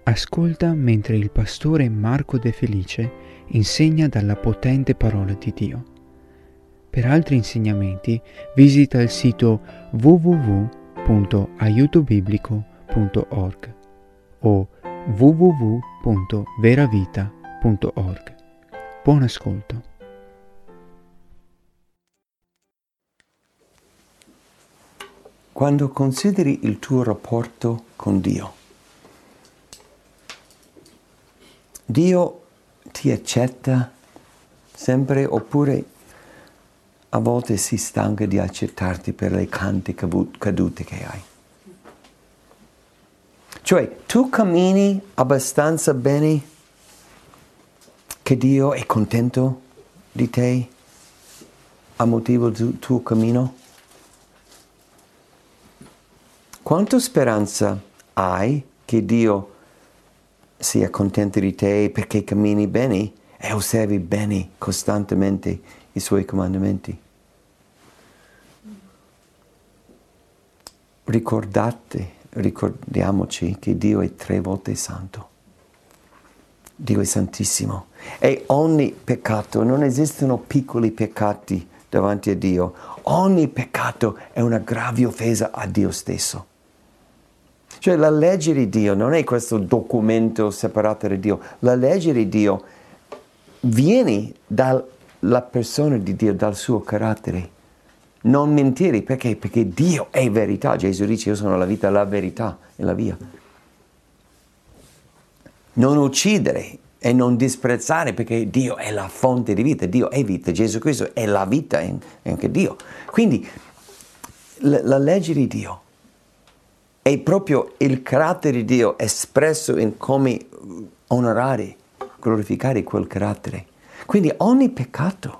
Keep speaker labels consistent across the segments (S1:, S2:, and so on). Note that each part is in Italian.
S1: Ascolta mentre il pastore Marco De Felice insegna dalla potente parola di Dio. Per altri insegnamenti visita il sito www.aiutobiblico.org o www.veravita.org. Buon ascolto.
S2: Quando consideri il tuo rapporto con Dio, Dio ti accetta sempre oppure a volte si stanca di accettarti per le tante cadute che hai? Cioè, tu cammini abbastanza bene che Dio è contento di te a motivo del tuo cammino? Quanta speranza hai che Dio sia contento di te perché cammini bene e osservi bene costantemente i suoi comandamenti? Ricordiamoci che Dio è 3 volte santo. Dio è santissimo. E ogni peccato, non esistono piccoli peccati davanti a Dio. Ogni peccato è una grave offesa a Dio stesso. Cioè la legge di Dio non è questo documento separato da Dio. La legge di Dio viene dalla persona di Dio, dal suo carattere. Non mentire, perché? Perché Dio è verità. Gesù dice: io sono la vita, la verità e la via. Non uccidere e non disprezzare, perché Dio è la fonte di vita. Dio è vita, Gesù Cristo è la vita e anche Dio. Quindi la legge di Dio è proprio il carattere di Dio espresso in come onorare, glorificare quel carattere. Quindi ogni peccato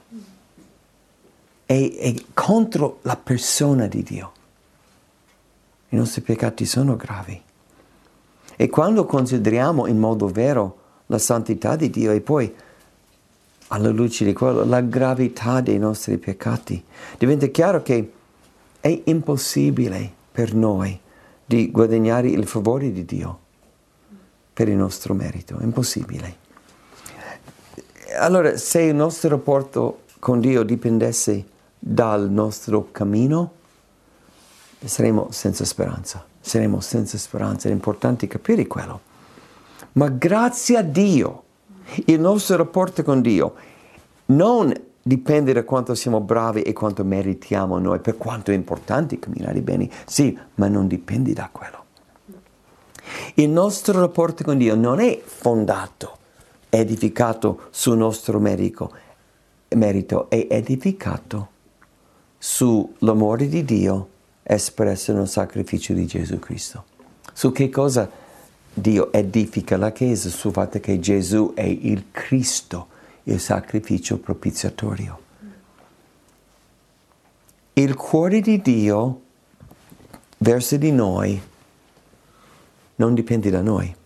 S2: è contro la persona di Dio. I nostri peccati sono gravi. E quando consideriamo in modo vero la santità di Dio e poi alla luce di quello la gravità dei nostri peccati, diventa chiaro che è impossibile per noi di guadagnare il favore di Dio per il nostro merito. È impossibile. Allora, se il nostro rapporto con Dio dipendesse dal nostro cammino, saremo senza speranza. Saremo senza speranza. È importante capire quello. Ma grazie a Dio, il nostro rapporto con Dio non dipende da quanto siamo bravi e quanto meritiamo noi, per quanto è importante camminare bene. Sì, ma non dipende da quello. Il nostro rapporto con Dio non è fondato, edificato sul nostro merito, è edificato sull'amore di Dio espresso nel sacrificio di Gesù Cristo. Su che cosa Dio edifica la Chiesa? Sul fatto che Gesù è il Cristo, il sacrificio propiziatorio. Il cuore di Dio verso di noi non dipende da noi.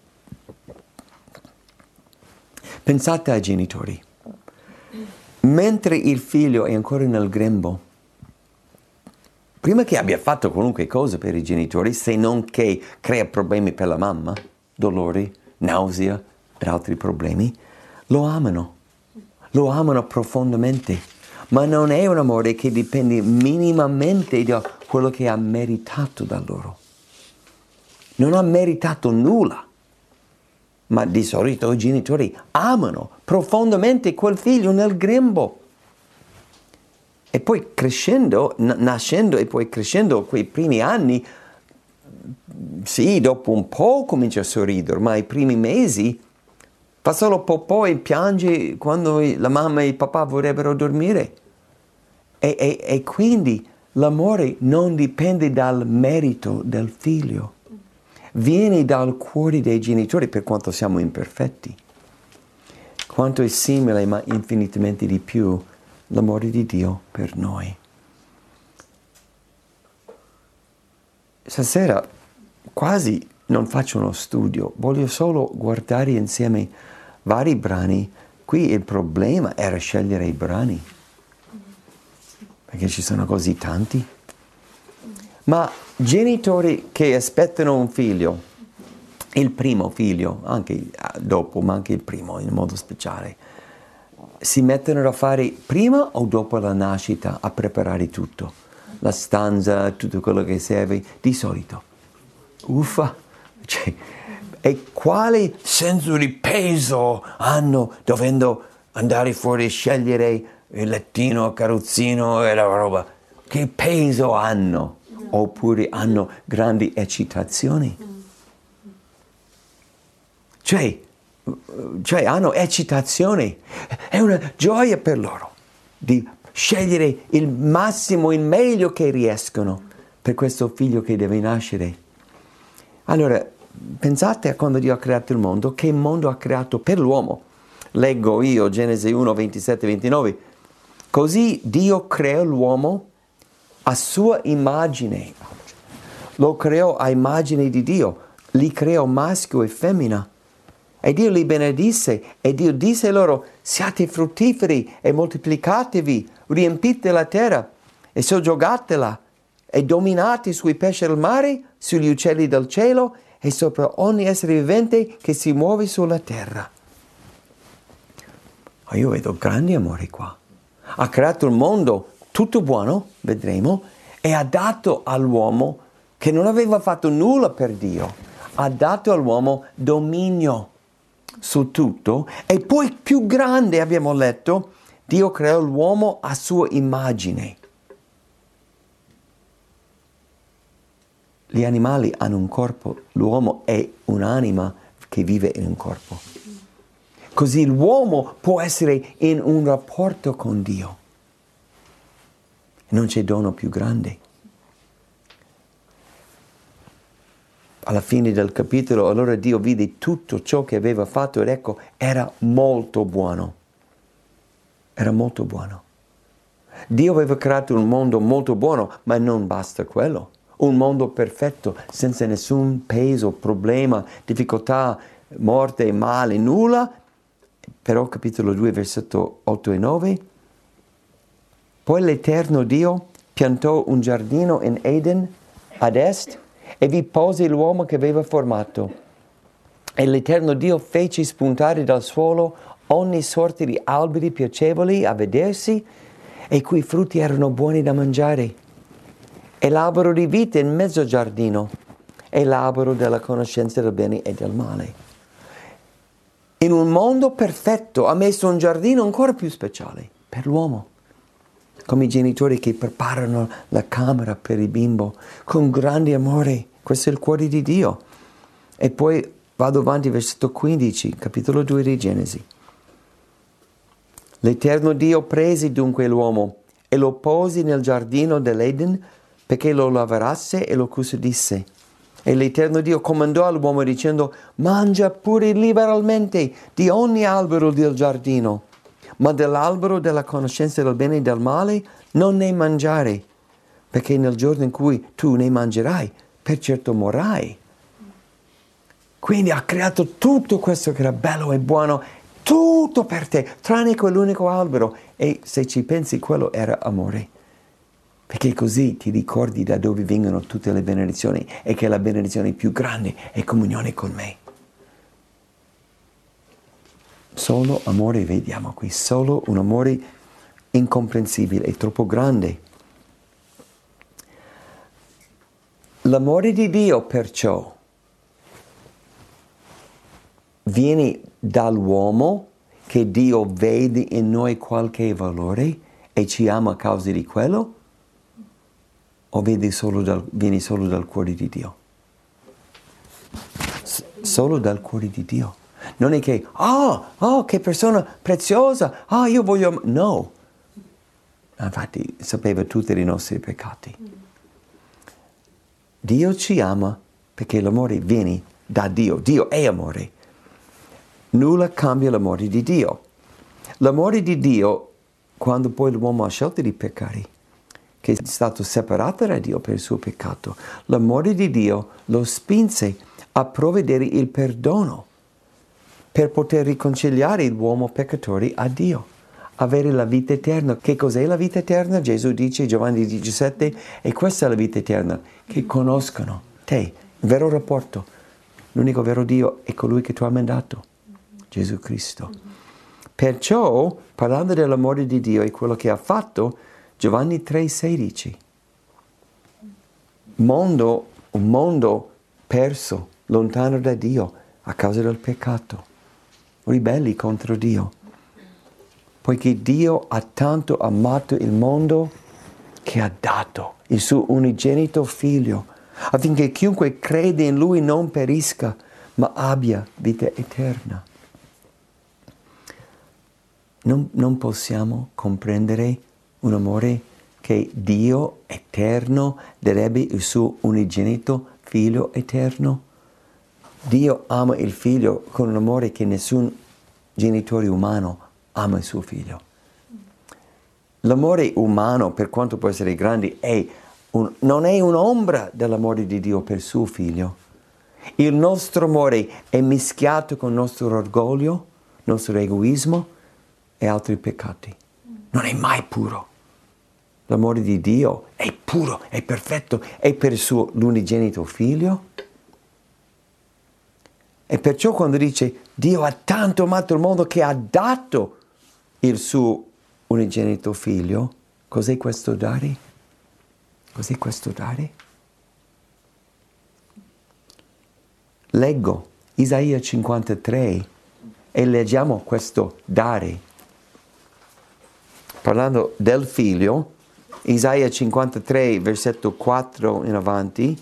S2: Pensate ai genitori. Mentre il figlio è ancora nel grembo, prima che abbia fatto qualunque cosa per i genitori, se non che crea problemi per la mamma, dolori, nausea e altri problemi, lo amano profondamente, ma non è un amore che dipende minimamente da quello che ha meritato da loro. Non ha meritato nulla, ma di solito i genitori amano profondamente quel figlio nel grembo. E poi crescendo, nascendo e poi crescendo quei primi anni, sì, dopo un po' comincia a sorridere, ma i primi mesi fa solo popò e piange quando la mamma e il papà vorrebbero dormire. E quindi l'amore non dipende dal merito del figlio, viene dal cuore dei genitori, per quanto siamo imperfetti. Quanto è simile, ma infinitamente di più, l'amore di Dio per noi. Stasera quasi non faccio uno studio, voglio solo guardare insieme vari brani. Qui il problema era scegliere i brani, perché ci sono così tanti. Ma genitori che aspettano un figlio il primo figlio, anche dopo, ma anche il primo in modo speciale, si mettono a fare prima o dopo la nascita a preparare tutto, la stanza, tutto quello che serve, di solito. Uffa! Cioè, e quale senso di peso hanno dovendo andare fuori e scegliere il lettino, il carrozzino e la roba? Che peso hanno? Oppure hanno grandi eccitazioni? Cioè hanno eccitazione. È una gioia per loro di scegliere il massimo, il meglio che riescono per questo figlio che deve nascere. Allora, pensate a quando Dio ha creato il mondo, che mondo ha creato per l'uomo. Leggo io Genesi 1, 27, 29. Così Dio creò l'uomo a sua immagine. Lo creò a immagine di Dio. Li creò maschio e femmina. E Dio li benedisse. E Dio disse loro, siate fruttiferi e moltiplicatevi, riempite la terra e soggiogatela e dominate sui pesci del mare, sugli uccelli del cielo e sopra ogni essere vivente che si muove sulla terra. Ma io vedo grande amore qua. Ha creato il mondo tutto buono, vedremo, e ha dato all'uomo, che non aveva fatto nulla per Dio, ha dato all'uomo dominio su tutto. E poi più grande, abbiamo letto, Dio creò l'uomo a sua immagine. Gli animali hanno un corpo, l'uomo è un'anima che vive in un corpo. Così l'uomo può essere in un rapporto con Dio. Non c'è dono più grande. Alla fine del capitolo, allora Dio vide tutto ciò che aveva fatto ed ecco, era molto buono. Era molto buono. Dio aveva creato un mondo molto buono, ma non basta quello. Un mondo perfetto, senza nessun peso, problema, difficoltà, morte, male, nulla. Però capitolo 2, versetto 8 e 9. Poi l'Eterno Dio piantò un giardino in Eden ad est e vi pose l'uomo che aveva formato. E l'Eterno Dio fece spuntare dal suolo ogni sorta di alberi piacevoli a vedersi e cui frutti erano buoni da mangiare. E l'albero di vita in mezzo giardino e l'albero della conoscenza del bene e del male. In un mondo perfetto ha messo un giardino ancora più speciale per l'uomo. Come i genitori che preparano la camera per il bimbo con grande amore. Questo è il cuore di Dio. E poi vado avanti, versetto 15, capitolo 2 di Genesi. L'Eterno Dio prese dunque l'uomo e lo pose nel giardino dell'Eden perché lo lavorasse e lo custodisse. E l'Eterno Dio comandò all'uomo dicendo, mangia pure liberalmente di ogni albero del giardino, ma dell'albero della conoscenza del bene e del male non ne mangiare, perché nel giorno in cui tu ne mangerai, per certo morrai. Quindi ha creato tutto questo che era bello e buono, tutto per te, tranne quell'unico albero. E se ci pensi, quello era amore. Perché così ti ricordi da dove vengono tutte le benedizioni e che la benedizione più grande è comunione con me. Solo amore vediamo qui, solo un amore incomprensibile e troppo grande. L'amore di Dio perciò viene dall'uomo che Dio vede in noi qualche valore e ci ama a causa di quello? O viene solo dal cuore di Dio? Solo dal cuore di Dio. Non è che, che persona preziosa, io voglio... No. Infatti sapeva tutti i nostri peccati. Dio ci ama perché l'amore viene da Dio. Dio è amore. Nulla cambia l'amore di Dio. L'amore di Dio, quando poi l'uomo ha scelto di peccare, che è stato separato da Dio per il suo peccato, l'amore di Dio lo spinse a provvedere il perdono per poter riconciliare l'uomo peccatore a Dio, avere la vita eterna. Che cos'è la vita eterna? Gesù dice, Giovanni 17, e questa è la vita eterna, che conoscano te, il vero rapporto, L'unico vero Dio è colui che tu hai mandato, Gesù Cristo. Perciò, parlando dell'amore di Dio e quello che ha fatto, Giovanni 3,16. Un mondo perso, lontano da Dio, a causa del peccato, ribelli contro Dio. Poiché Dio ha tanto amato il mondo che ha dato il suo unigenito figlio, affinché chiunque crede in Lui non perisca, ma abbia vita eterna. Non possiamo comprendere un amore che Dio eterno darebbe il suo unigenito figlio eterno. Dio ama il figlio con un amore che nessun genitore umano ama il suo figlio. L'amore umano, per quanto può essere grande, non è un'ombra dell'amore di Dio per suo figlio. Il nostro amore è mischiato con il nostro orgoglio, il nostro egoismo e altri peccati. Non è mai puro. L'amore di Dio è puro, è perfetto, è per il suo l'unigenito figlio. E perciò quando dice Dio ha tanto amato il mondo che ha dato il suo unigenito figlio, cos'è questo dare? Cos'è questo dare? Leggo Isaia 53 e leggiamo questo dare. Parlando del figlio, Isaia 53, versetto 4 in avanti,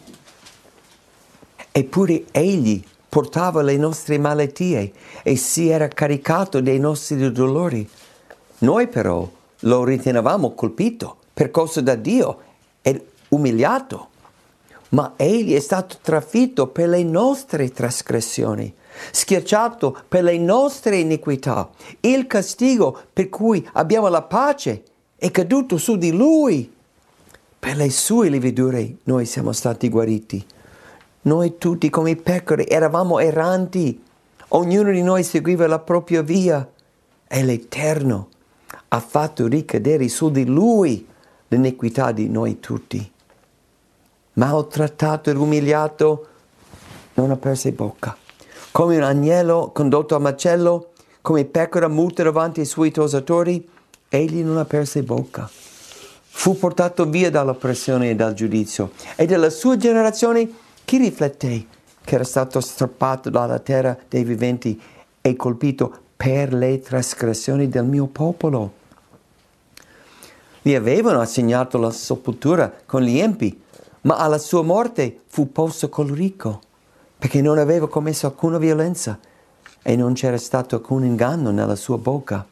S2: eppure egli portava le nostre malattie e si era caricato dei nostri dolori. Noi però lo ritenevamo colpito, percosso da Dio ed umiliato. Ma egli è stato trafitto per le nostre trasgressioni, schiacciato per le nostre iniquità. Il castigo per cui abbiamo la pace è caduto su di lui. Per le sue lividure noi siamo stati guariti. Noi tutti come pecore eravamo erranti, ognuno di noi seguiva la propria via e l'Eterno ha fatto ricadere su di lui l'iniquità di noi tutti. Maltrattato ed umiliato, non aperse bocca. Come un agnello condotto a macello, come pecora muta davanti ai suoi tosatori, egli non aperse bocca. Fu portato via dall'oppressione e dal giudizio. E della sua generazione chi rifletté che era stato strappato dalla terra dei viventi e colpito per le trasgressioni del mio popolo? Gli avevano assegnato la sepoltura con gli empi, ma alla sua morte fu posto col ricco, perché non aveva commesso alcuna violenza e non c'era stato alcun inganno nella sua bocca.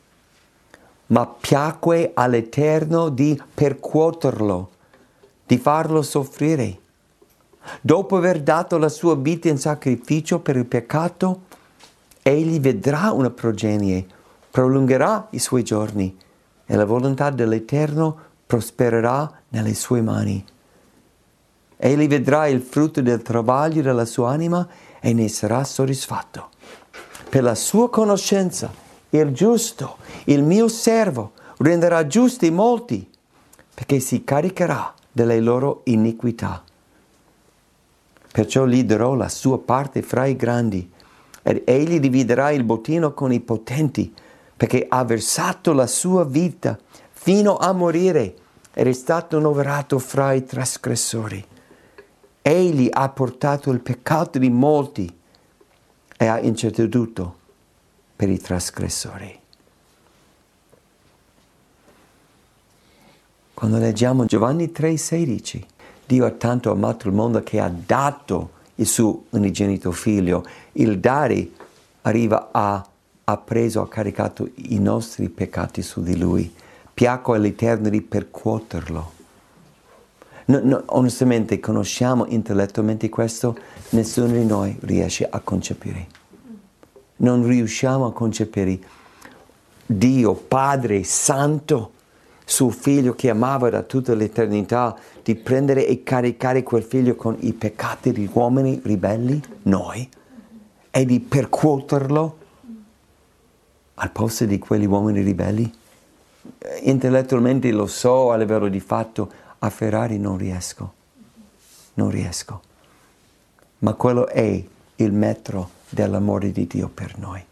S2: Ma piacque all'Eterno di percuoterlo, di farlo soffrire. Dopo aver dato la sua vita in sacrificio per il peccato, egli vedrà una progenie, prolungherà i suoi giorni e la volontà dell'Eterno prospererà nelle sue mani. Egli vedrà il frutto del travaglio della sua anima e ne sarà soddisfatto. Per la sua conoscenza, il giusto, il mio servo, renderà giusti molti, perché si caricherà delle loro iniquità. Perciò gli darò la sua parte fra i grandi, ed egli dividerà il bottino con i potenti, perché ha versato la sua vita fino a morire ed è stato annoverato fra i trasgressori. Egli ha portato il peccato di molti e ha interceduto per i trasgressori. Quando leggiamo Giovanni 3,16, Dio ha tanto amato il mondo che ha dato il suo unigenito figlio. Il dare arriva ha caricato i nostri peccati su di lui. Piacque all'Eterno di percuoterlo. Onestamente conosciamo intellettualmente questo, nessuno di noi riesce a concepire. Non riusciamo a concepire Dio Padre Santo, suo figlio che amava da tutta l'eternità, di prendere e caricare quel figlio con i peccati di uomini ribelli, noi, e di percuoterlo al posto di quegli uomini ribelli. Intellettualmente lo so, a livello di fatto, a Ferrari non riesco. Ma quello è il metro dell'amore di Dio per noi.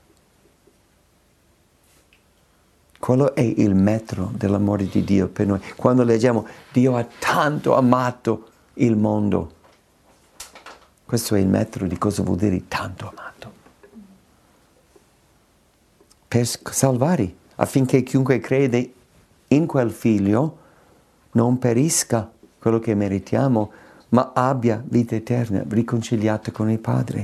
S2: Quello è il metro dell'amore di Dio per noi. Quando leggiamo Dio ha tanto amato il mondo, questo è il metro di cosa vuol dire tanto amato. Per salvare, affinché chiunque crede in quel figlio non perisca, quello che meritiamo, ma abbia vita eterna, riconciliato con il Padre.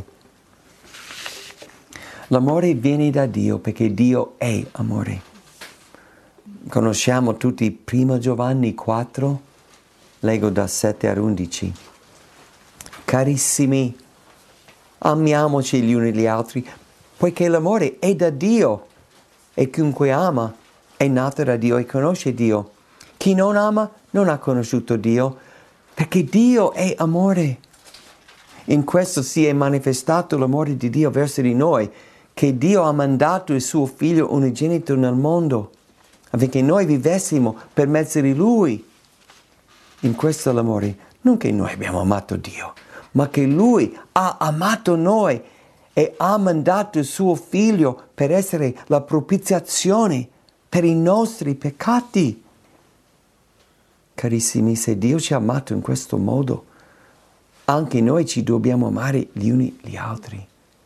S2: L'amore viene da Dio perché Dio è amore. Conosciamo tutti 1 Giovanni 4, leggo da 7 a 11. Carissimi, amiamoci gli uni gli altri, poiché l'amore è da Dio e chiunque ama è nato da Dio e conosce Dio. Chi non ama non ha conosciuto Dio, perché Dio è amore. In questo si è manifestato l'amore di Dio verso di noi, che Dio ha mandato il suo Figlio unigenito nel mondo, affinché noi vivessimo per mezzo di Lui. In questo l'amore, non che noi abbiamo amato Dio, ma che Lui ha amato noi e ha mandato il suo Figlio per essere la propiziazione per i nostri peccati. Carissimi, se Dio ci ha amato in questo modo, anche noi ci dobbiamo amare gli uni gli altri.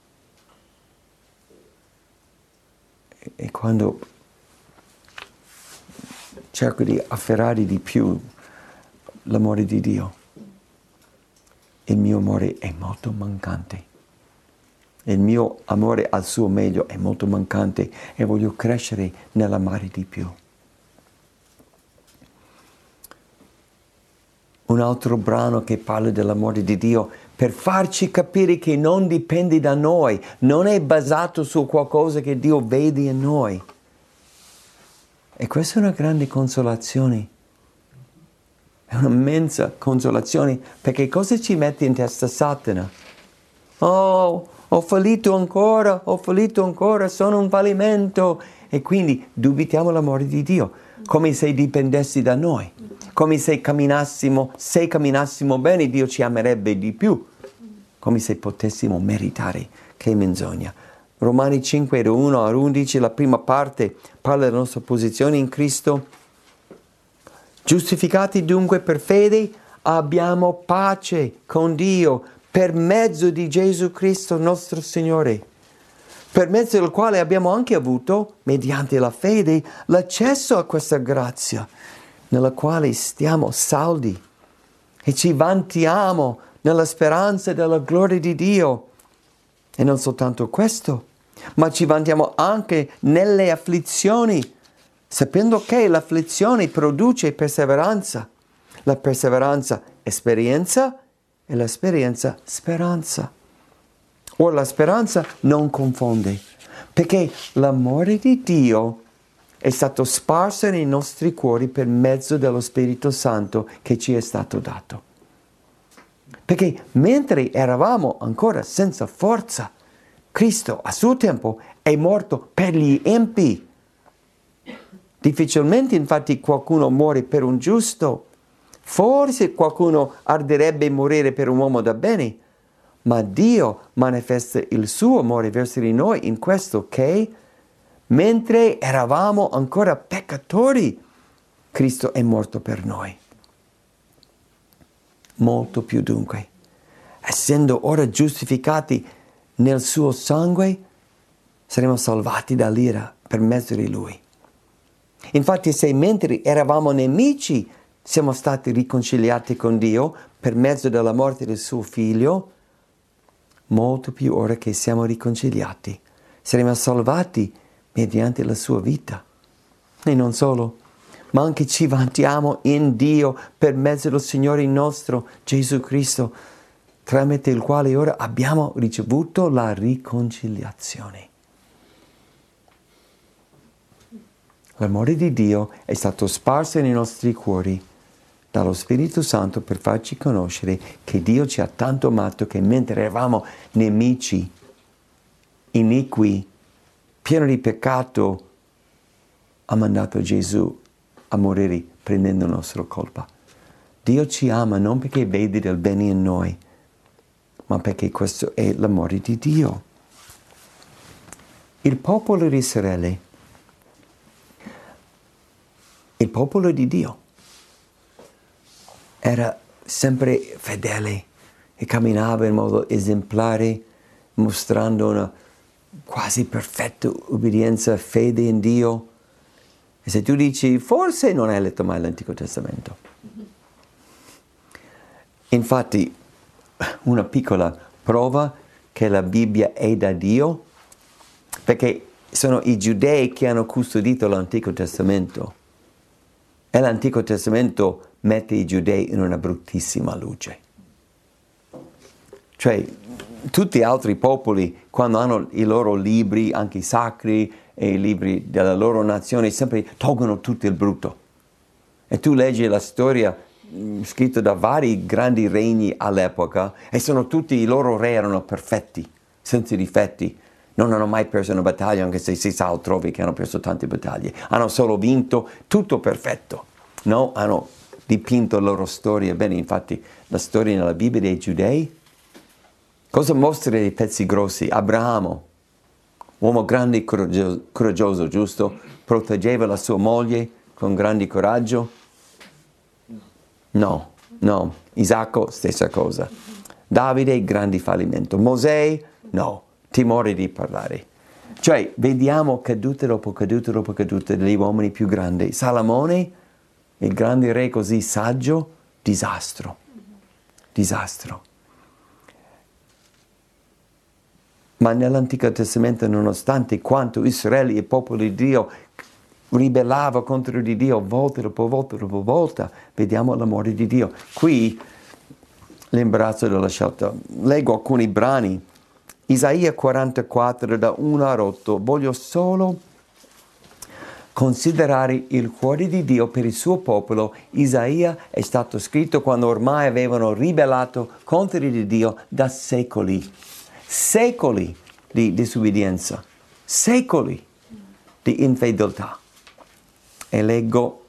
S2: E quando cerco di afferrare di più l'amore di Dio, il mio amore è molto mancante. Il mio amore al suo meglio è molto mancante e voglio crescere nell'amare di più. Un altro brano che parla dell'amore di Dio per farci capire che non dipende da noi, non è basato su qualcosa che Dio vede in noi. E questa è una grande consolazione. È un'immensa consolazione, perché cosa ci mette in testa Satana? Oh, ho fallito ancora, sono un fallimento. E quindi dubitiamo l'amore di Dio, come se dipendessi da noi. Come se camminassimo bene, Dio ci amerebbe di più. Come se potessimo meritare. Che menzogna. Romani 5, 1 a 11, la prima parte parla della nostra posizione in Cristo. Giustificati dunque per fede, abbiamo pace con Dio per mezzo di Gesù Cristo nostro Signore, per mezzo del quale abbiamo anche avuto, mediante la fede, l'accesso a questa grazia, nella quale stiamo saldi e ci vantiamo nella speranza della gloria di Dio. E non soltanto questo, ma ci vantiamo anche nelle afflizioni, sapendo che l'afflizione produce perseveranza, la perseveranza esperienza e l'esperienza speranza. Ora la speranza non confonde, perché l'amore di Dio è stato sparso nei nostri cuori per mezzo dello Spirito Santo che ci è stato dato. Perché mentre eravamo ancora senza forza, Cristo a suo tempo è morto per gli empi. Difficilmente infatti qualcuno muore per un giusto. Forse qualcuno arderebbe morire per un uomo da bene, ma Dio manifesta il suo amore verso di noi in questo che, mentre eravamo ancora peccatori, Cristo è morto per noi. Molto più dunque, essendo ora giustificati nel suo sangue, saremo salvati dall'ira per mezzo di Lui. Infatti, se mentre eravamo nemici siamo stati riconciliati con Dio per mezzo della morte del suo Figlio, molto più ora che siamo riconciliati, saremo salvati mediante la sua vita. E non solo, ma anche ci vantiamo in Dio per mezzo del Signore nostro Gesù Cristo, tramite il quale ora abbiamo ricevuto la riconciliazione. L'amore di Dio è stato sparso nei nostri cuori dallo Spirito Santo per farci conoscere che Dio ci ha tanto amato che mentre eravamo nemici, iniqui, pieni di peccato, ha mandato Gesù a morire prendendo la nostra colpa. Dio ci ama non perché vede del bene in noi, ma perché questo è l'amore di Dio. Il popolo di Israele, il popolo di Dio, era sempre fedele e camminava in modo esemplare, mostrando una quasi perfetta obbedienza e fede in Dio. E se tu dici, forse non hai letto mai l'Antico Testamento. Infatti, una piccola prova che la Bibbia è da Dio, perché sono i giudei che hanno custodito l'Antico Testamento. E l'Antico Testamento mette i giudei in una bruttissima luce. Cioè, tutti gli altri popoli, quando hanno i loro libri, anche i sacri e i libri della loro nazione, sempre tolgono tutto il brutto. E tu leggi la storia scritta da vari grandi regni all'epoca, e sono tutti, i loro re erano perfetti, senza difetti. Non hanno mai perso una battaglia, anche se si sa altrove che hanno perso tante battaglie. Hanno solo vinto, tutto perfetto. No, hanno dipinto la loro storia. Bene, infatti, la storia nella Bibbia dei giudei, cosa mostra dei pezzi grossi? Abramo, uomo grande e coraggioso, giusto? Proteggeva la sua moglie con grande coraggio? No. Isacco, stessa cosa. Davide, grande fallimento. Mosè, no. Timore di parlare. Cioè, vediamo caduta dopo caduta dopo caduta degli uomini più grandi. Salomone, il grande re così saggio, disastro. Ma nell'Antico Testamento, nonostante quanto Israele, il popolo di Dio, ribellava contro di Dio volta dopo volta, vediamo l'amore di Dio. Qui l'imbarazzo della scelta. Leggo alcuni brani. Isaia 44, da 1 a 8. Voglio solo considerare il cuore di Dio per il suo popolo. Isaia è stato scritto quando ormai avevano ribellato contro di Dio da secoli. Secoli di disobbedienza, secoli di infedeltà. E leggo: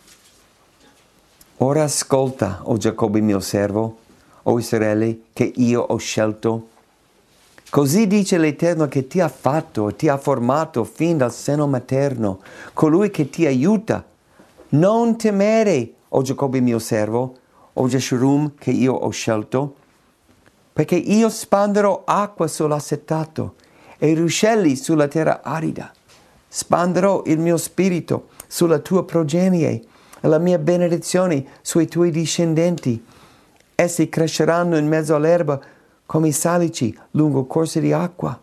S2: ora ascolta, o Giacobbe mio servo, o Israele, che io ho scelto. Così dice l'Eterno che ti ha fatto e ti ha formato fin dal seno materno, colui che ti aiuta. Non temere, o Giacobbe mio servo, o Geshurum che io ho scelto, perché io spanderò acqua sull'assetato e ruscelli sulla terra arida. Spanderò il mio spirito sulla tua progenie e la mia benedizione sui tuoi discendenti. Essi cresceranno in mezzo all'erba come i salici lungo corsi di acqua.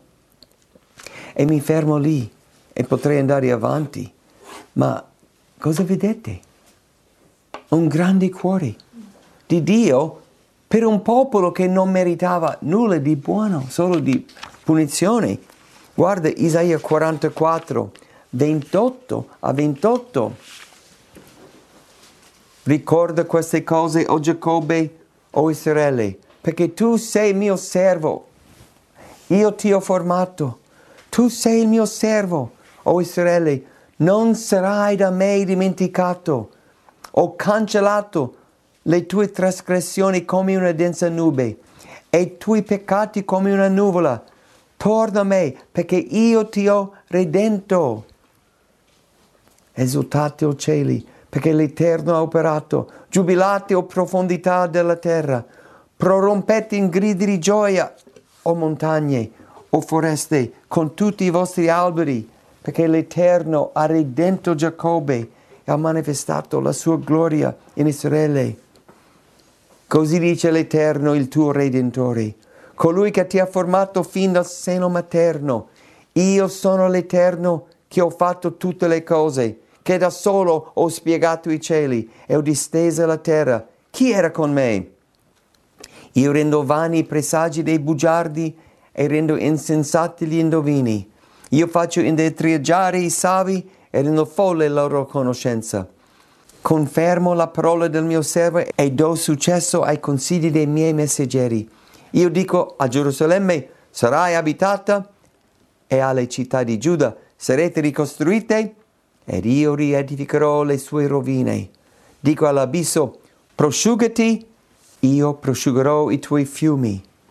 S2: E mi fermo lì e potrei andare avanti. Ma cosa vedete? Un grande cuore di Dio per un popolo che non meritava nulla di buono, solo di punizione. Guarda Isaia 44, 28 a 28. Ricorda queste cose, o Giacobbe, o Israele, perché tu sei mio servo. Io ti ho formato. Tu sei il mio servo, o Israele. Non sarai da me dimenticato. Ho cancellato le tue trasgressioni come una densa nube e i tuoi peccati come una nuvola. Torna a me, perché io ti ho redento. Esultate, o cieli, perché l'Eterno ha operato. Giubilate, o profondità della terra. Prorompete in gridi di gioia, o montagne, o foreste, con tutti i vostri alberi, perché l'Eterno ha redento Giacobbe e ha manifestato la sua gloria in Israele. Così dice l'Eterno, il tuo Redentore, colui che ti ha formato fin dal seno materno. Io sono l'Eterno che ho fatto tutte le cose, che da solo ho spiegato i cieli e ho distesa la terra. Chi era con me? Io rendo vani i presagi dei bugiardi e rendo insensati gli indovini. Io faccio indietreggiare i savi e rendo folle la loro conoscenza. Confermo la parola del mio servo e do successo ai consigli dei miei messaggeri. Io dico a Gerusalemme, sarai abitata, e alle città di Giuda sarete ricostruite, ed io riedificherò le sue rovine. Dico all'abisso, prosciugati, io prosciugherò i tuoi fiumi.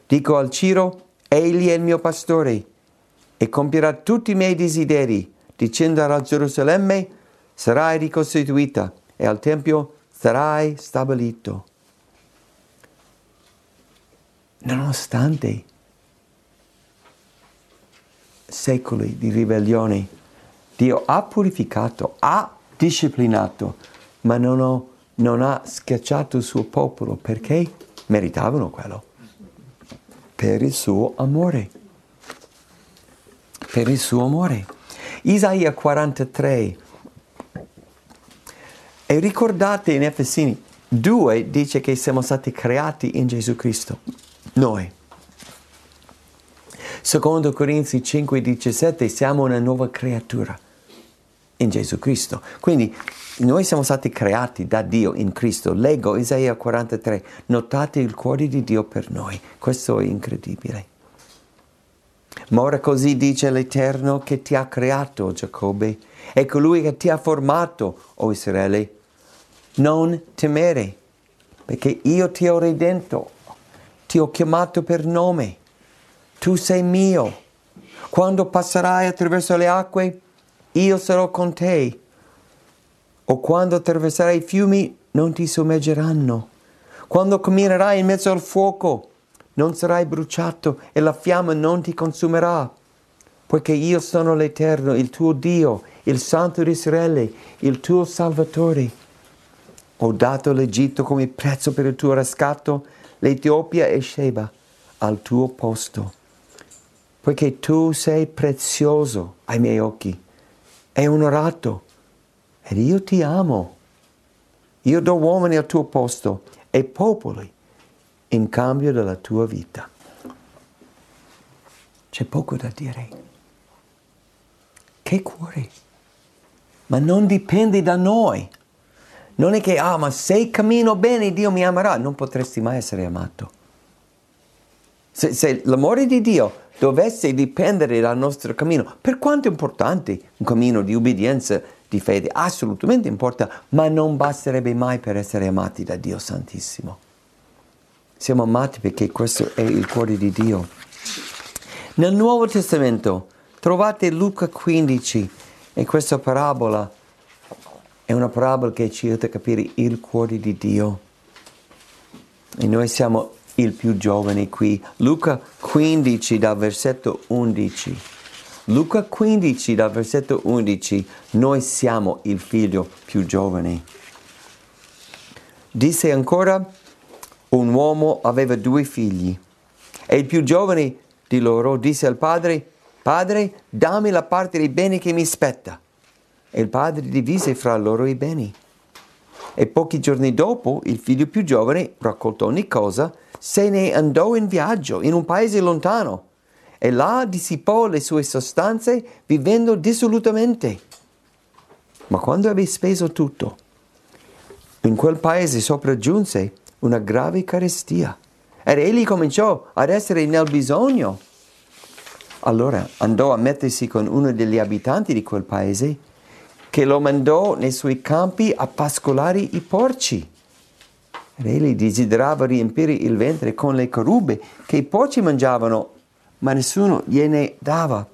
S2: Dico al Ciro, egli è il mio pastore e compierà tutti i miei desideri, dicendo a Gerusalemme, sarai ricostituita e al Tempio sarai stabilito. Nonostante secoli di ribellione, Dio ha purificato, ha disciplinato, ma non ha schiacciato il suo popolo perché meritavano quello. Per il suo amore. Per il suo amore. Isaia 43. E ricordate in Efesini 2 dice che siamo stati creati in Gesù Cristo. Noi. Secondo Corinzi 5:17 siamo una nuova creatura in Gesù Cristo. Quindi noi siamo stati creati da Dio in Cristo. Leggo Isaia 43. Notate il cuore di Dio per noi. Questo è incredibile. Ma ora così dice l'Eterno che ti ha creato, Giacobbe, e colui che ti ha formato, o Israele. Non temere, perché io ti ho redento, ti ho chiamato per nome. Tu sei mio. Quando passerai attraverso le acque, io sarò con te. O quando attraverserai i fiumi, non ti sommergeranno. Quando camminerai in mezzo al fuoco, non sarai bruciato e la fiamma non ti consumerà. Poiché io sono l'Eterno, il tuo Dio, il Santo di Israele, il tuo Salvatore. Ho dato l'Egitto come prezzo per il tuo riscatto, l'Etiopia e Sheba al tuo posto. Poiché tu sei prezioso ai miei occhi e onorato, ed io ti amo. Io do uomini al tuo posto e popoli in cambio della tua vita. C'è poco da dire. Che cuore! Ma non dipende da noi. Non è che, ma se cammino bene Dio mi amerà. Non potresti mai essere amato. Se l'amore di Dio dovesse dipendere dal nostro cammino, per quanto è importante un cammino di obbedienza, di fede, assolutamente importa, ma non basterebbe mai per essere amati da Dio Santissimo. Siamo amati perché questo è il cuore di Dio. Nel Nuovo Testamento trovate Luca 15 e questa parabola è una parabola che ci aiuta a capire il cuore di Dio. E noi siamo il più giovane qui. Luca 15 dal versetto 11. Luca 15 dal versetto 11. Noi siamo il figlio più giovane. Disse ancora, un uomo aveva 2 figli. E il più giovane di loro disse al padre, Padre, dammi la parte dei beni che mi spetta. E il padre divise fra loro i beni. E pochi giorni dopo il figlio più giovane raccoltò ogni cosa, se ne andò in viaggio in un paese lontano e là dissipò le sue sostanze vivendo dissolutamente. Ma quando ebbe speso tutto, in quel paese sopraggiunse una grave carestia ed egli cominciò ad essere nel bisogno. Allora andò a mettersi con uno degli abitanti di quel paese che lo mandò nei suoi campi a pascolare i porci. Ed egli desiderava riempire il ventre con le carube che i porci mangiavano, ma nessuno gliene dava.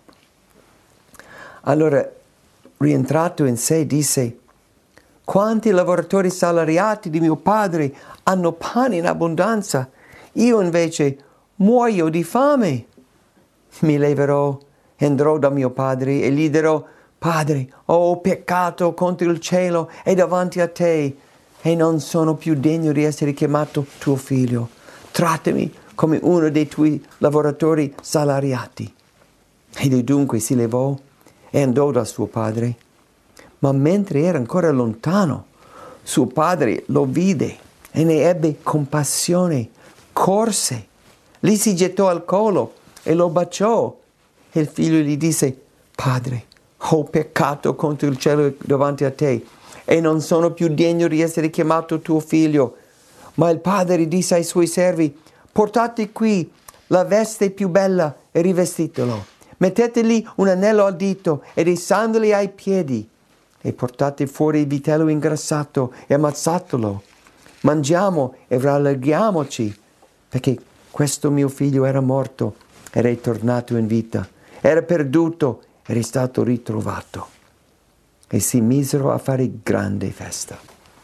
S2: Allora, rientrato in sé, disse, quanti lavoratori salariati di mio padre hanno pane in abbondanza, io invece muoio di fame. Mi leverò, andrò da mio padre e gli dirò, Padre, ho peccato contro il cielo e davanti a te, e non sono più degno di essere chiamato tuo figlio. Trattami come uno dei tuoi lavoratori salariati. Ed dunque si levò e andò da suo padre. Ma mentre era ancora lontano, suo padre lo vide e ne ebbe compassione, corse, gli si gettò al collo e lo baciò. E il figlio gli disse, Padre, ho peccato contro il cielo davanti a te e non sono più degno di essere chiamato tuo figlio. Ma il padre disse ai suoi servi, portate qui la veste più bella e rivestitelo. Mettetegli un anello al dito e dei sandali ai piedi e portate fuori il vitello ingrassato e ammazzatelo. Mangiamo e rallegriamoci, perché questo mio figlio era morto ed è tornato in vita, era perduto ed è stato ritrovato. E si misero a fare grande festa.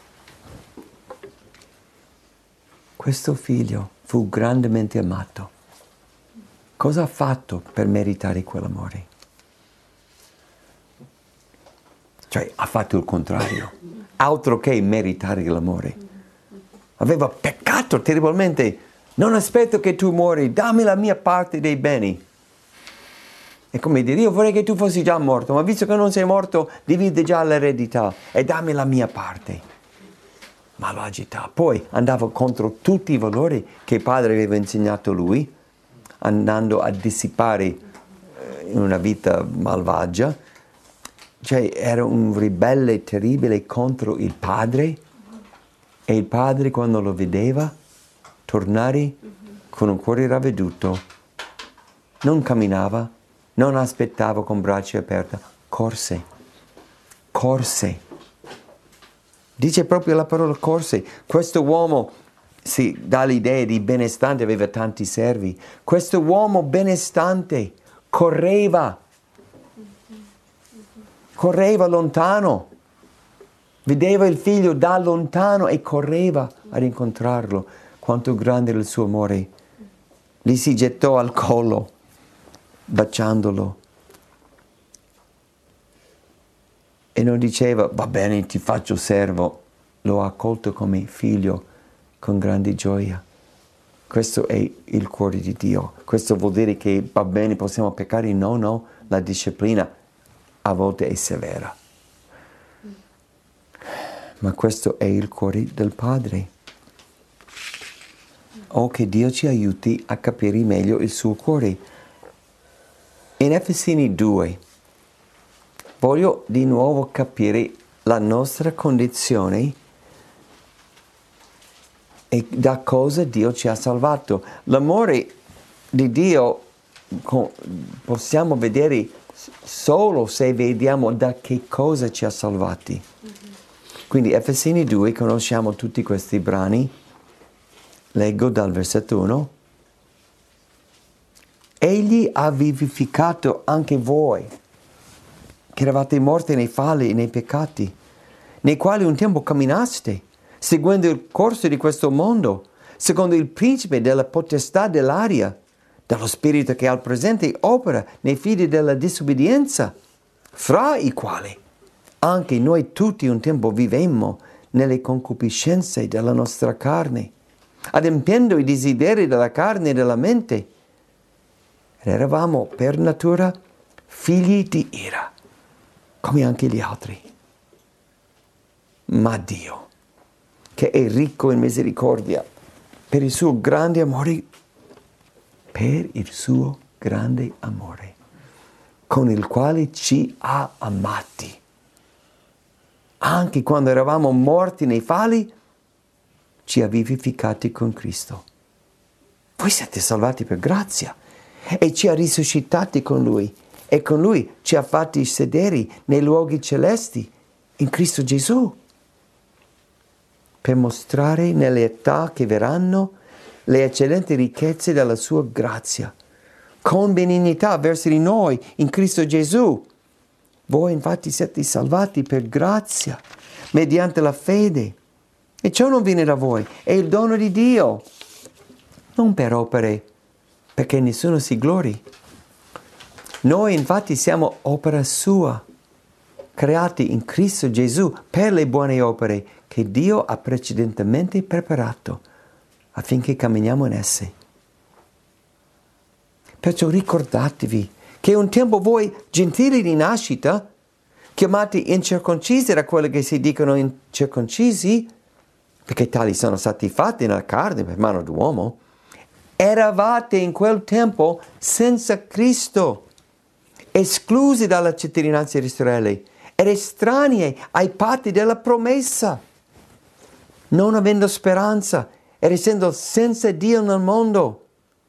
S2: Questo figlio fu grandemente amato. Cosa ha fatto per meritare quell'amore? Cioè, ha fatto il contrario, altro che meritare l'amore. Aveva peccato terribilmente. Non aspetto che tu muori, dammi la mia parte dei beni. È come dire, io vorrei che tu fossi già morto, ma visto che non sei morto, divide già l'eredità e dammi la mia parte. Malvagità. Poi andava contro tutti i valori che il padre aveva insegnato lui, andando a dissipare in una vita malvagia. Cioè era un ribelle terribile contro il padre, e il padre quando lo vedeva tornare con un cuore ravveduto non camminava, non aspettava con braccia aperte, corse. Dice proprio la parola corse. Questo uomo si dà l'idea di benestante, aveva tanti servi. Questo uomo benestante correva lontano, vedeva il figlio da lontano e correva ad incontrarlo. Quanto grande era il suo amore. Gli si gettò al collo, baciandolo. E non diceva, va bene, ti faccio servo. Lo ha accolto come figlio con grande gioia. Questo è il cuore di Dio. Questo vuol dire che va bene, possiamo peccare? No, la disciplina a volte è severa. Ma questo è il cuore del Padre. Che Dio ci aiuti a capire meglio il suo cuore. In Efesini 2 voglio di nuovo capire la nostra condizione e da cosa Dio ci ha salvato. L'amore di Dio possiamo vedere solo se vediamo da che cosa ci ha salvati. Quindi Efesini 2, conosciamo tutti questi brani. Leggo dal versetto 1. Egli ha vivificato anche voi, che eravate morti nei falli e nei peccati, nei quali un tempo camminaste, seguendo il corso di questo mondo, secondo il principe della potestà dell'aria, dello spirito che al presente opera nei figli della disobbedienza, fra i quali anche noi tutti un tempo vivemmo nelle concupiscenze della nostra carne, adempiendo i desideri della carne e della mente, ed eravamo per natura figli di ira, come anche gli altri. Ma Dio, che è ricco in misericordia, per il suo grande amore, con il quale ci ha amati, anche quando eravamo morti nei falli, ci ha vivificati con Cristo. Voi siete salvati per grazia e ci ha risuscitati con Lui, e con Lui ci ha fatti sedere nei luoghi celesti in Cristo Gesù, per mostrare nelle età che verranno le eccellenti ricchezze della sua grazia, con benignità verso di noi in Cristo Gesù. Voi infatti siete salvati per grazia, mediante la fede. E ciò non viene da voi, è il dono di Dio, non per opere, perché nessuno si glori. Noi infatti siamo opera sua, creati in Cristo Gesù per le buone opere che Dio ha precedentemente preparato, affinché camminiamo in esse. Perciò ricordatevi che un tempo voi, gentili di nascita, chiamati incirconcisi da quelli che si dicono incirconcisi, perché tali sono stati fatti nella carne per mano d'uomo, eravate in quel tempo senza Cristo, esclusi dalla cittadinanza di Israele ed estranei ai patti della promessa, non avendo speranza ed essendo senza Dio nel mondo.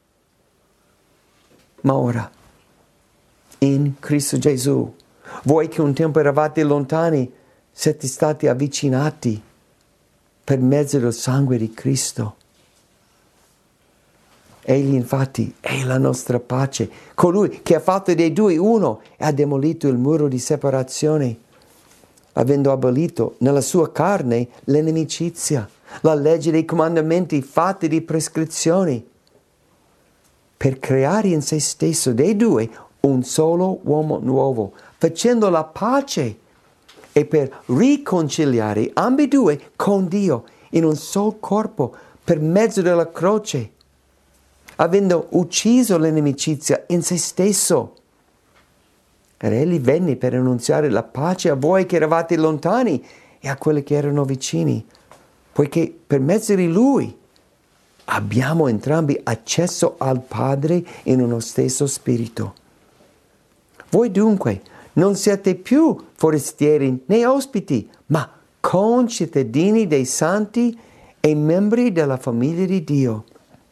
S2: Ma ora, in Cristo Gesù, voi che un tempo eravate lontani, siete stati avvicinati per mezzo del sangue di Cristo. Egli infatti è la nostra pace, colui che ha fatto dei due uno e ha demolito il muro di separazione, avendo abolito nella sua carne l'inimicizia, la legge dei comandamenti fatti di prescrizioni, per creare in se stesso dei due un solo uomo nuovo, facendo la pace e per riconciliare ambedue con Dio in un solo corpo per mezzo della croce, avendo ucciso l'inimicizia in se stesso. Ed egli venne per annunziare la pace a voi che eravate lontani e a quelli che erano vicini, poiché per mezzo di lui abbiamo entrambi accesso al Padre in uno stesso spirito. Voi dunque non siete più forestieri né ospiti, ma concittadini dei santi e membri della famiglia di Dio,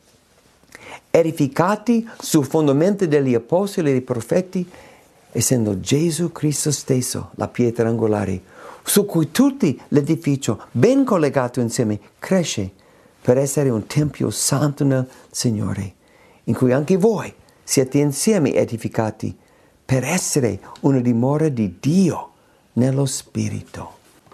S2: edificati sul fondamento degli apostoli e dei profeti, essendo Gesù Cristo stesso la pietra angolare, su cui tutto l'edificio, ben collegato insieme, cresce per essere un tempio santo nel Signore, in cui anche voi siete insieme edificati per essere una dimora di Dio nello Spirito.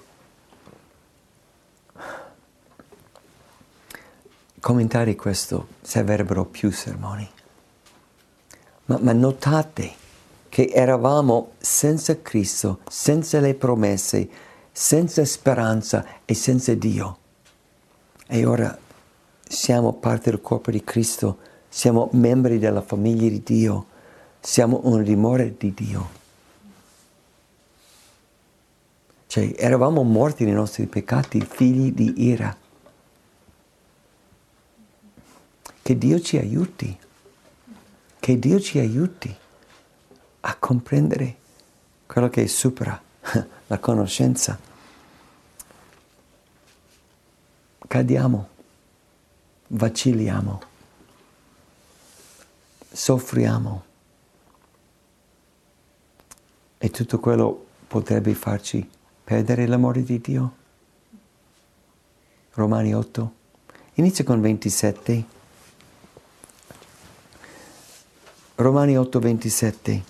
S2: Commentare questo servirebbero più sermoni, ma notate che eravamo senza Cristo, senza le promesse, senza speranza e senza Dio. E ora siamo parte del corpo di Cristo, siamo membri della famiglia di Dio, siamo una dimora di Dio. Cioè, eravamo morti nei nostri peccati, figli di ira. Che Dio ci aiuti, a comprendere quello che supera la conoscenza. Cadiamo, vacilliamo, soffriamo e tutto quello potrebbe farci perdere l'amore di Dio. Romani 8, inizia con 27. Romani 8, 27.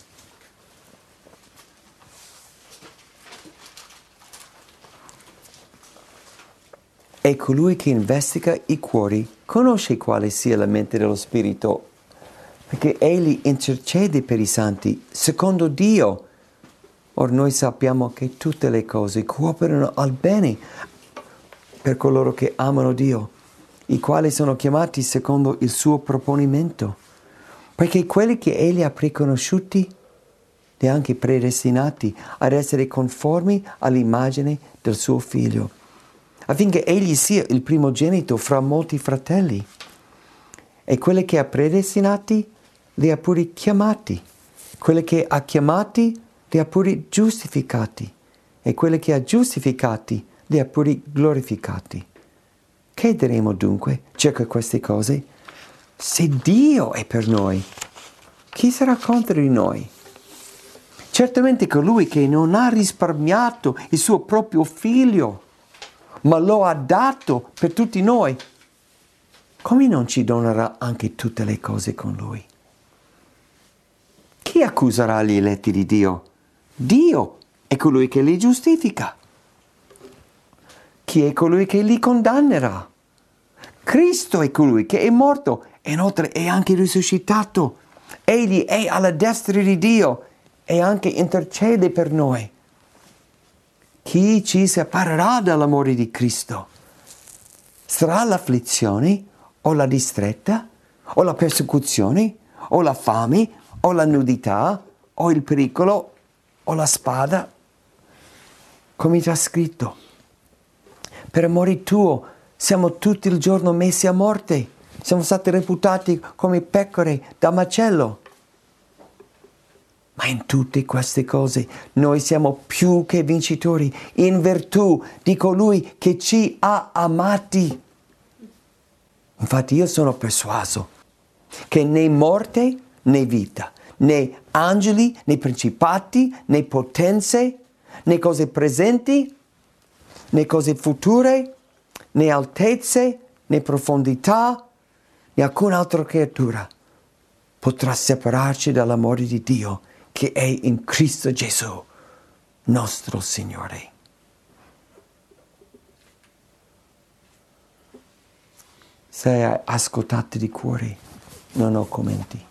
S2: E colui che investiga i cuori conosce quale sia la mente dello Spirito, perché egli intercede per i santi secondo Dio. Or noi sappiamo che tutte le cose cooperano al bene per coloro che amano Dio, i quali sono chiamati secondo il suo proponimento. Perché quelli che egli ha preconosciuti li ha anche predestinati ad essere conformi all'immagine del suo figlio, affinché egli sia il primogenito fra molti fratelli. E quelli che ha predestinati li ha pure chiamati, quelli che ha chiamati li ha pure giustificati, e quelli che ha giustificati li ha pure glorificati. Che diremo dunque circa queste cose? Se Dio è per noi, chi sarà contro di noi? Certamente colui che non ha risparmiato il suo proprio figlio, ma lo ha dato per tutti noi, come non ci donerà anche tutte le cose con lui? Chi accuserà gli eletti di Dio? Dio è colui che li giustifica. Chi è colui che li condannerà? Cristo è colui che è morto e inoltre è anche risuscitato. Egli è alla destra di Dio e anche intercede per noi. Chi ci separerà dall'amore di Cristo? Sarà l'afflizione o la distretta o la persecuzione o la fame o la nudità o il pericolo o la spada? Come già scritto, per amore tuo siamo tutto il giorno messi a morte, siamo stati reputati come pecore da macello. Ma in tutte queste cose noi siamo più che vincitori in virtù di colui che ci ha amati. Infatti io sono persuaso che né morte né vita, né angeli né principati né potenze, né cose presenti né cose future, né altezze né profondità né alcuna altra creatura potrà separarci dall'amore di Dio che è in Cristo Gesù, nostro Signore. Se hai ascoltato di cuore, non ho commenti.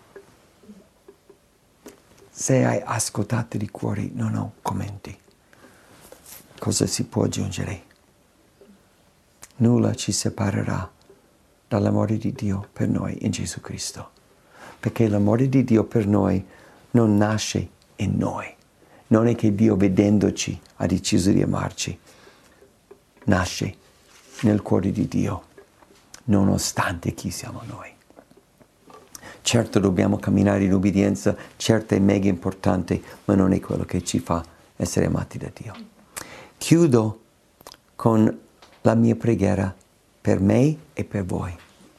S2: Se hai ascoltato di cuore, non ho commenti. Cosa si può aggiungere? Nulla ci separerà dall'amore di Dio per noi in Gesù Cristo. Perché l'amore di Dio per noi non nasce in noi. Non è che Dio, vedendoci, ha deciso di amarci. Nasce nel cuore di Dio, nonostante chi siamo noi. Certo dobbiamo camminare in ubbidienza, certo è mega importante, ma non è quello che ci fa essere amati da Dio. Chiudo con la mia preghiera per me e per voi.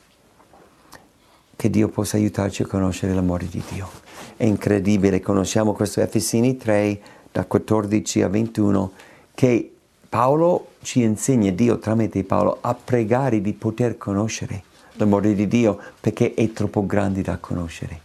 S2: Che Dio possa aiutarci a conoscere l'amore di Dio. È incredibile, conosciamo questo Efesini 3, da 14 a 21, che Paolo ci insegna, Dio tramite Paolo, a pregare di poter conoscere l'amore di Dio, perché è troppo grande da conoscere.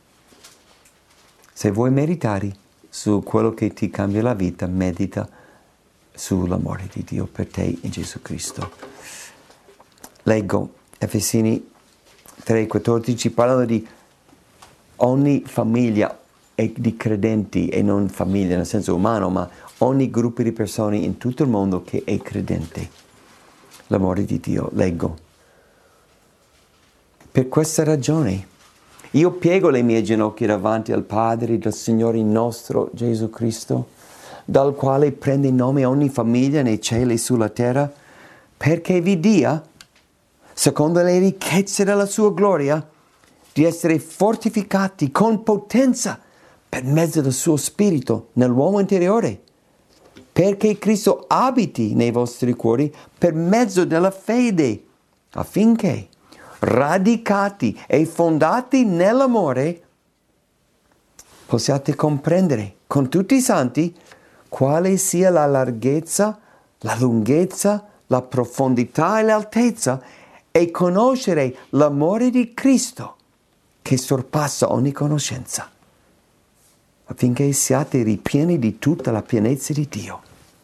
S2: Se vuoi meditare su quello che ti cambia la vita, medita sull'amore di Dio per te in Gesù Cristo. Leggo Efesini 3,14, parlano di ogni famiglia e di credenti, e non famiglia nel senso umano, ma ogni gruppo di persone in tutto il mondo che è credente. L'amore di Dio, leggo. Per questa ragione io piego le mie ginocchia davanti al Padre del Signore nostro Gesù Cristo, dal quale prende nome ogni famiglia nei cieli e sulla terra, perché vi dia, secondo le ricchezze della sua gloria, di essere fortificati con potenza per mezzo del suo Spirito nell'uomo interiore, perché Cristo abiti nei vostri cuori per mezzo della fede, affinché, radicati e fondati nell'amore, possiate comprendere con tutti i santi quale sia la larghezza, la lunghezza, la profondità e l'altezza, e conoscere l'amore di Cristo che sorpassa ogni conoscenza, affinché siate ripieni di tutta la pienezza di Dio.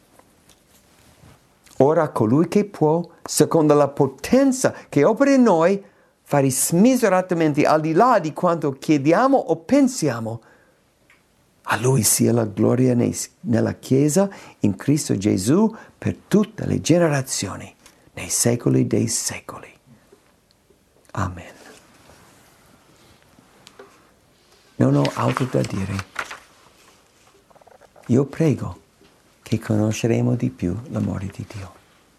S2: Ora colui che può, secondo la potenza che opera in noi, fare smiseratamente al di là di quanto chiediamo o pensiamo, a Lui sia la gloria nella Chiesa, in Cristo Gesù, per tutte le generazioni, nei secoli dei secoli. Amen. Non ho altro da dire. Io prego che conosceremo di più l'amore di Dio.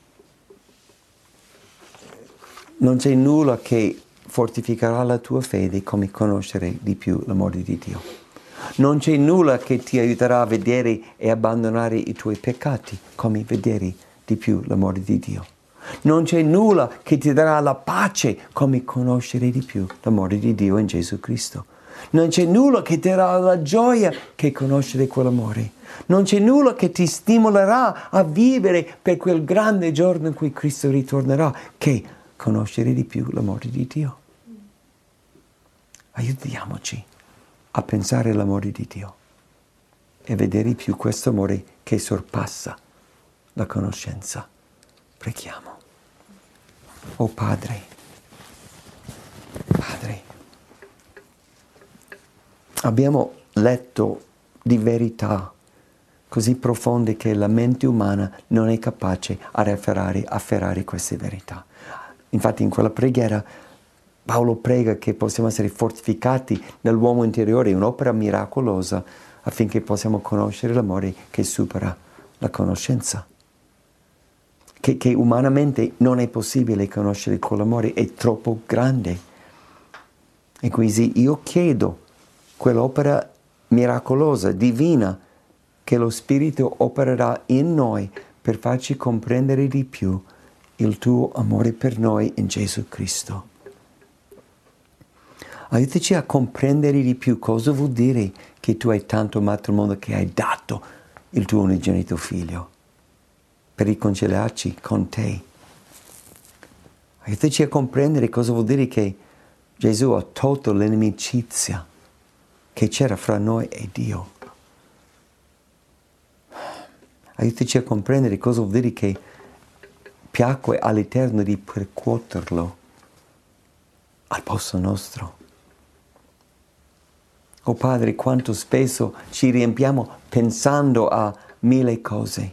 S2: Non c'è nulla che fortificherà la tua fede come conoscere di più l'amore di Dio. Non c'è nulla che ti aiuterà a vedere e abbandonare i tuoi peccati come vedere di più l'amore di Dio. Non c'è nulla che ti darà la pace come conoscere di più l'amore di Dio in Gesù Cristo. Non c'è nulla che ti darà la gioia che conoscere quell'amore. Non c'è nulla che ti stimolerà a vivere per quel grande giorno in cui Cristo ritornerà che conoscere di più l'amore di Dio. Aiutiamoci a pensare all'amore di Dio e vedere più questo amore che sorpassa la conoscenza. Preghiamo. Oh Padre, abbiamo letto di verità così profonde che la mente umana non è capace ad afferrare queste verità. Infatti in quella preghiera Paolo prega che possiamo essere fortificati nell'uomo interiore, un'opera miracolosa, affinché possiamo conoscere l'amore che supera la conoscenza. Che umanamente non è possibile conoscere quell'amore, è troppo grande. E quindi io chiedo quell'opera miracolosa, divina, che lo Spirito opererà in noi per farci comprendere di più il tuo amore per noi in Gesù Cristo. Aiutaci a comprendere di più cosa vuol dire che tu hai tanto amato il mondo che hai dato il tuo unigenito Figlio per riconciliarci con te. Aiutaci a comprendere cosa vuol dire che Gesù ha tolto l'inimicizia che c'era fra noi e Dio. Aiutaci a comprendere cosa vuol dire che piacque all'Eterno di percuoterlo al posto nostro. Oh Padre, quanto spesso ci riempiamo pensando a mille cose,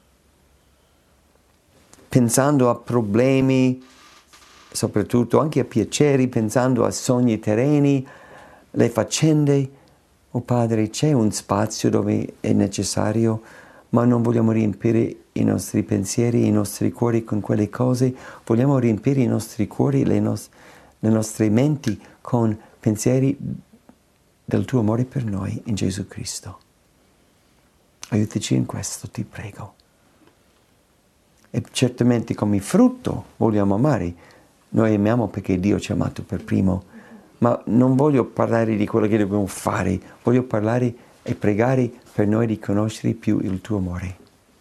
S2: pensando a problemi, soprattutto anche a piaceri, pensando a sogni terreni, le faccende. Oh Padre, c'è un spazio dove è necessario, ma non vogliamo riempire i nostri pensieri, i nostri cuori con quelle cose, vogliamo riempire i nostri cuori, le nostre menti con pensieri del tuo amore per noi in Gesù Cristo. Aiutaci in questo, ti prego. E certamente come frutto vogliamo amare. Noi amiamo perché Dio ci ha amato per primo, ma non voglio parlare di quello che dobbiamo fare, voglio parlare e pregare per noi di conoscere più il tuo amore.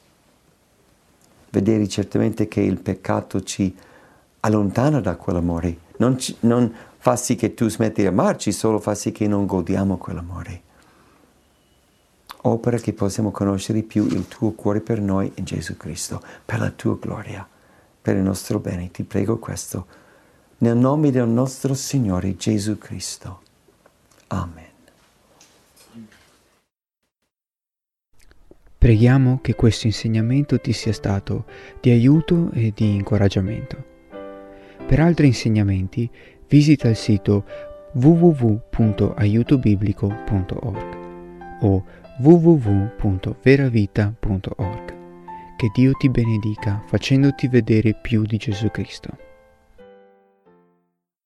S2: Vedere certamente che il peccato ci allontana da quell'amore, non fa sì che tu smetti di amarci, solo fa sì che non godiamo quell'amore. Opera che possiamo conoscere più il tuo cuore per noi in Gesù Cristo, per la tua gloria, per il nostro bene. Ti prego questo, nel nome del nostro Signore Gesù Cristo. Amen.
S1: Preghiamo che questo insegnamento ti sia stato di aiuto e di incoraggiamento. Per altri insegnamenti visita il sito www.aiutobiblico.org o www.veravita.org. Che Dio ti benedica facendoti vedere più di Gesù Cristo.